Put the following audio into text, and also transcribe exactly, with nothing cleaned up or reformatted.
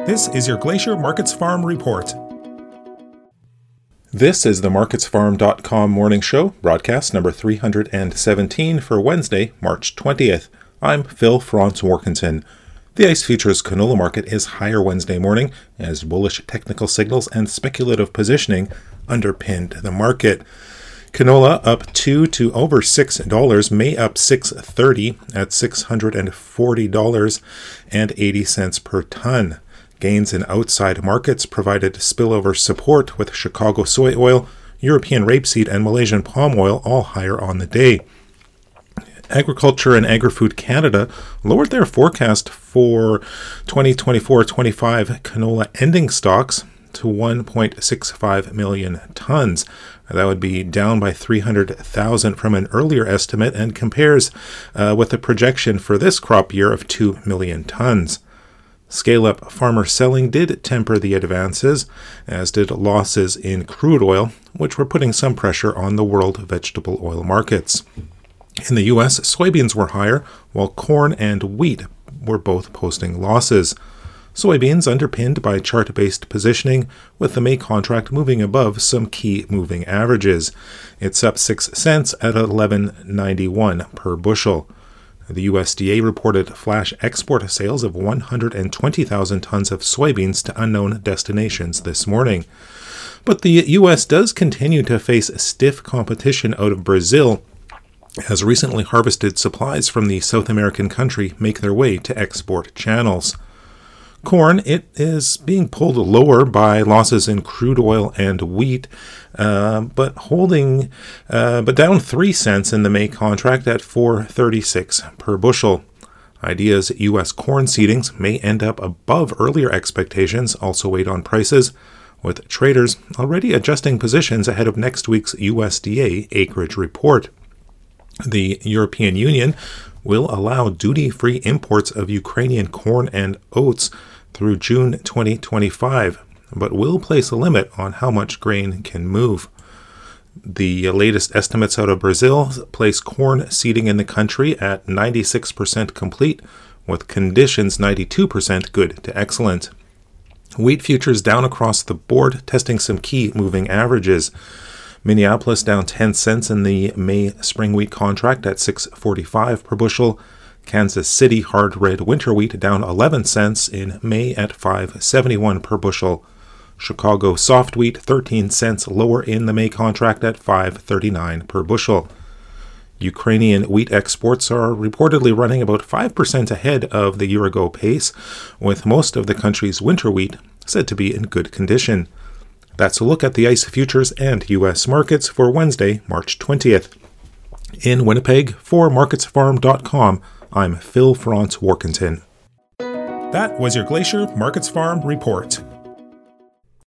This is your Glacier Markets Farm Report. This is the markets farm dot com morning show, broadcast number three hundred seventeen for Wednesday, March twentieth. I'm Phil Franz-Warkentin. The ICE Futures canola market is higher Wednesday morning as bullish technical signals and speculative positioning underpinned the market. Canola up two to over six dollars, May up six dollars and thirty cents at six hundred forty dollars and eighty cents per ton. Gains in outside markets provided spillover support with Chicago soy oil, European rapeseed, and Malaysian palm oil all higher on the day. Agriculture and Agri-Food Canada lowered their forecast for twenty twenty-four twenty-five canola ending stocks to one point six five million tons. That would be down by three hundred thousand from an earlier estimate and compares uh, with a projection for this crop year of two million tons. Scale-up farmer selling did temper the advances, as did losses in crude oil, which were putting some pressure on the world vegetable oil markets. In the U S, soybeans were higher, while corn and wheat were both posting losses. Soybeans underpinned by chart-based positioning, with the May contract moving above some key moving averages. It's up six cents at eleven ninety-one per bushel. The U S D A reported flash export sales of one hundred twenty thousand tons of soybeans to unknown destinations this morning. But the U S does continue to face stiff competition out of Brazil, as recently harvested supplies from the South American country make their way to export channels. Corn, it is being pulled lower by losses in crude oil and wheat, uh, but holding, uh, but down three cents in the May contract at four thirty-six per bushel. Idea's U S corn seedings may end up above earlier expectations, also weighed on prices, with traders already adjusting positions ahead of next week's U S D A acreage report. The European Union will allow duty-free imports of Ukrainian corn and oats through June twenty twenty-five, but will place a limit on how much grain can move. The latest estimates out of Brazil place corn seeding in the country at ninety-six percent complete, with conditions ninety-two percent good to excellent. Wheat futures down across the board, testing some key moving averages. Minneapolis down ten cents in the May spring wheat contract at six forty-five per bushel. Kansas City hard red winter wheat down eleven cents in May at five seventy-one per bushel. Chicago soft wheat thirteen cents lower in the May contract at five thirty-nine per bushel. Ukrainian wheat exports are reportedly running about five percent ahead of the year-ago pace, with most of the country's winter wheat said to be in good condition. That's a look at the ICE futures and U S markets for Wednesday, March twentieth. In Winnipeg, for markets farm dot com, I'm Phil Franz-Warkentin. That was your Glacier Markets Farm Report.